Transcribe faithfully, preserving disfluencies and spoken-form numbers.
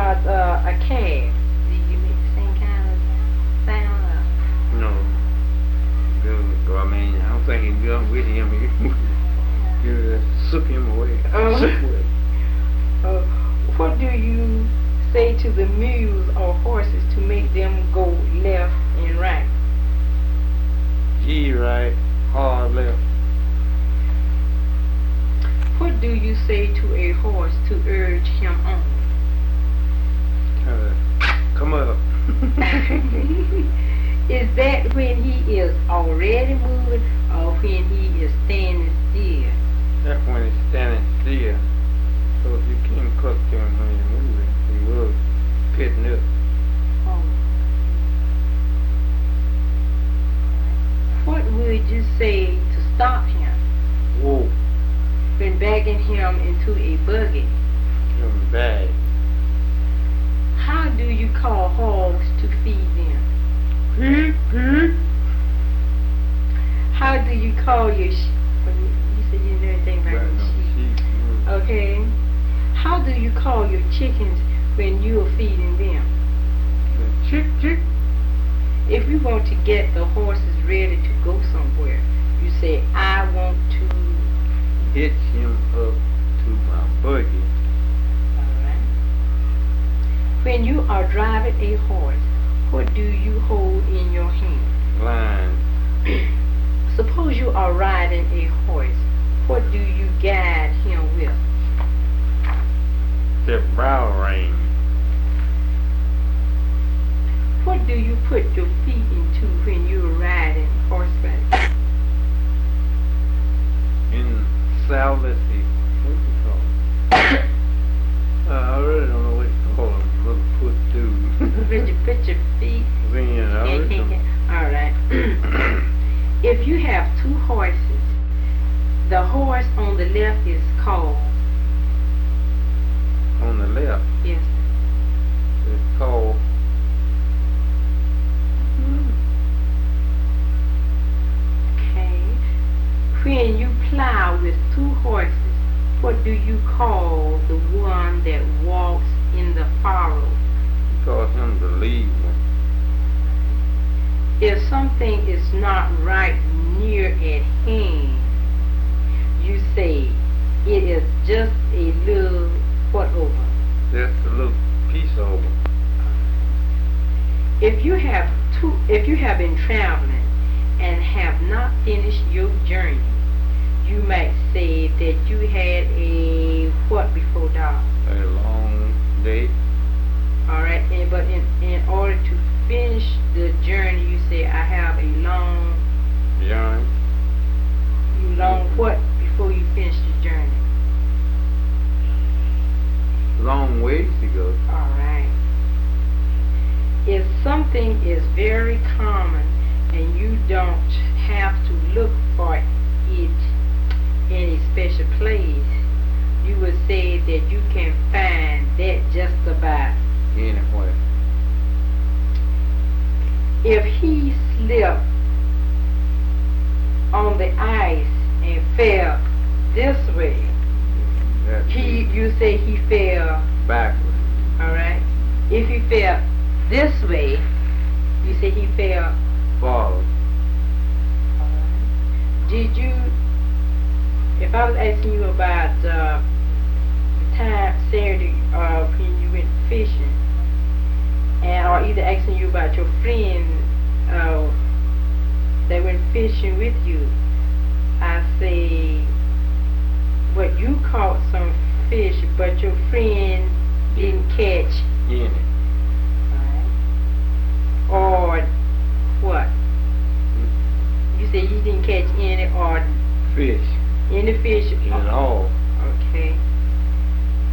about uh, a calf? Do you make the same kind of sound? Or? No. Good. I mean, I don't think he's done with him. You just suck him away. Uh, Suck away. Uh, what do you say to the mules or horses to make them go left and right? G right, hard left. What do you say to a horse to urge him on? Uh, come up. Is that when he is already moving or when he is standing still? That's when he's standing still. So if you can't cut to him when you're moving, he will pitting up. Oh. What would you say to stop him Whoa, when bagging him into a buggy? him bad. How do you call hogs to feed them? Pig, pig. How do you call your sheep? You said you didn't know anything about Right, your no, sheep. sheep. mm. Okay. How do you call your chickens when you are feeding them? Chick, chick. If you want to get the horses ready to go somewhere, you say, I want to. Hitch him up to my buggy. Alright. When you are driving a horse, what do you hold in your hand? Line. Suppose you are riding a horse. What do you guide him with? The brow rein. What do you put your feet into when you are riding horseback? In South, let's see. What do you call it? uh, I really don't know what you call them. Little foot dude. Put your, put your feet. Then, I really don't. Alright. If you have two horses, the horse on the left is called. On the left, Yes. it's called. Okay. When you plow with two horses, what do you call the one that walks in the furrow? You call him the lead one. If something is not right near at hand, you say it is just a little what over. Just a little piece over. If you have two, if you have been traveling and have not finished your journey, you might say that you had a what before dark. A long day. All right, and but in in order to finish the journey, you say I have a long, Journey. you long what before you finish the journey. Long ways to go. All right. If something is very common and you don't have to look for it in a special place, you would say that you can find that just about. Anywhere. If he slipped on the ice and fell this way, That's he you say he fell, backward. all right? If he fell this way, you say he fell. Forward. Did you, if I was asking you about uh, the time Saturday uh, when you went fishing, and or either asking you about your friend uh, that went fishing with you, I say, well, you caught some fish, but your friend didn't catch In it. or what? You said you didn't catch any or Fish. any fish At all. Okay.